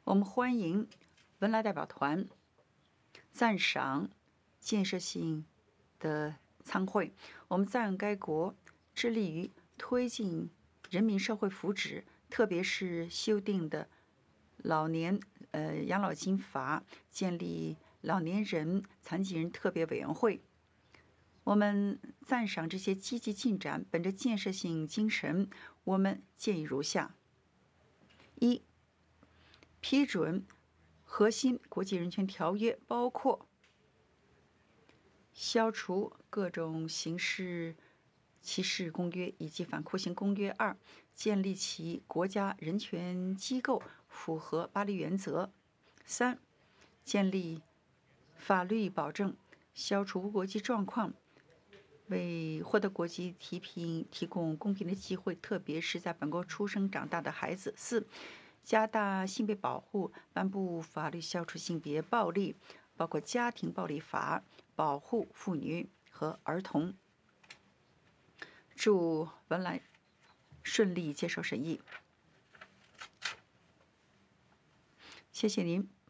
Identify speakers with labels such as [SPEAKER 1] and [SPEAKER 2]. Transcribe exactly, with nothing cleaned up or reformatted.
[SPEAKER 1] 我们欢迎文莱代表团赞赏建设性的参会。我们赞扬该国致力于推进人民社会福祉，特别是修订的老年呃养老金法，建立老年人、残疾人特别委员会。我们赞赏这些积极进展，本着建设性精神，我们建议如下：一、批准核心国际人权条约，包括消除各种形式歧视公约以及反酷刑公约；二、建立起国家人权机构，符合巴黎原则；三、建立法律保证，消除无国籍状况，为获得国籍提评提供公平的机会，特别是在本国出生长大的孩子；四、加大性别保护，颁布法律消除性别暴力，包括家庭暴力法，保护妇女和儿童。祝文莱顺利接受审议。谢谢您。